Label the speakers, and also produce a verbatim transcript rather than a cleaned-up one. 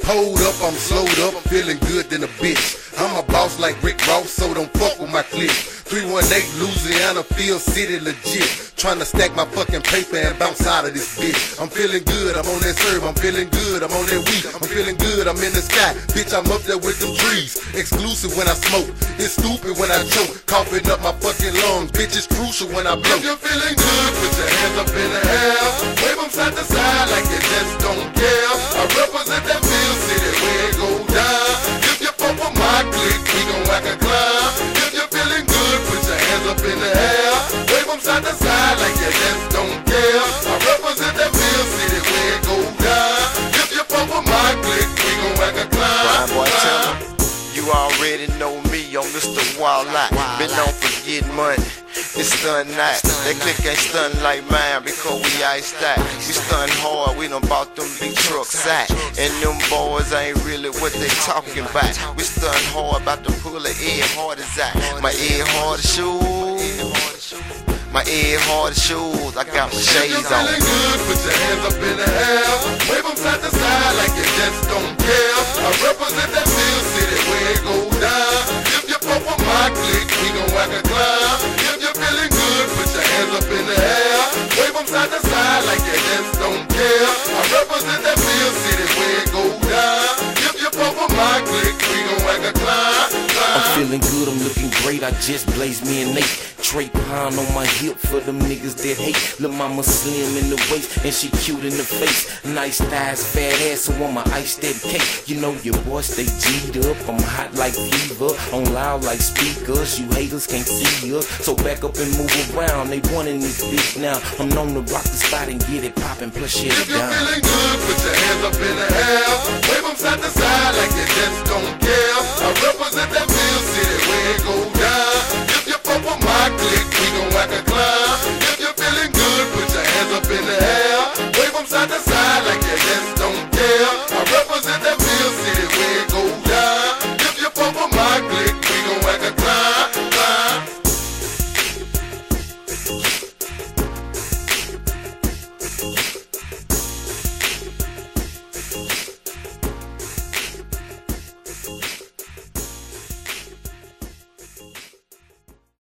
Speaker 1: Hold up, I'm slowed up, feeling good than a bitch. I'm a boss like Rick Ross, so don't fuck with my clique. three one eight Louisiana, Field City legit. Tryna stack my fucking paper and bounce out of this bitch. I'm feeling good, I'm on that serve, I'm feeling good, I'm on that weed. I'm feeling good, I'm in the sky, bitch, I'm up there with them trees. Exclusive when I smoke, it's stupid when I choke. Coughing up my fucking lungs, bitch, it's crucial when I blow. If you're feeling good, put your hands up in the air. Wave them side to side like you just don't care. I represent that Field City where it go down. If you fuck with my clique, we gon' whack a clown. If you're feeling good, put your hands up in the air. Wave them side to side like you just don't care. I represent that Field City where it go down. If you fuck with my clique, we gon' whack a clown.
Speaker 2: Brian Boy, tell them, you already know me, I'm Mister Wildlife. Been known for getting money, it's stun night. That clique ain't stunning like mine because we iced out. We stun hard, we done bought them big trucks out. And them boys ain't really what they talking about. We stun hard, about to pull a Ed Hardy out. My Ed Hardy shoes, my Ed Hardy shoes, I got my shades on.
Speaker 1: If you're feeling good, put your hands up in the air. Wave them side to side like you just don't care. I represent that Field City where it go down. If you fuck with my clique, we gon' whack a clown. If you're feeling good, put your hands up in the air. Wave them side to side like you just don't care. I represent that Field City where it go down. If you fuck with my clique, we gon' whack a clown.
Speaker 3: I'm feeling good, I'm looking great, I just blazed me an eight. Trey Pine on my hip for them niggas that hate. Lil' mama slim in the waist and she cute in the face. Nice thighs, fat ass, so on my ice that cake. You know your boy stay G'd up, I'm hot like fever. On loud like speakers, you haters can't see us. So back up and move around, they wantin' this bitch now. I'm known to rock the spot and get it poppin', plus shit it down.
Speaker 1: If you're feeling good, put your hands up in the air. Wave them side to side like you just don't care. I represent that Field City where it go down. If you fuck with my clique, we gon' whack a clown. If you're feeling good, put your hands up in the air. Wave them side to side.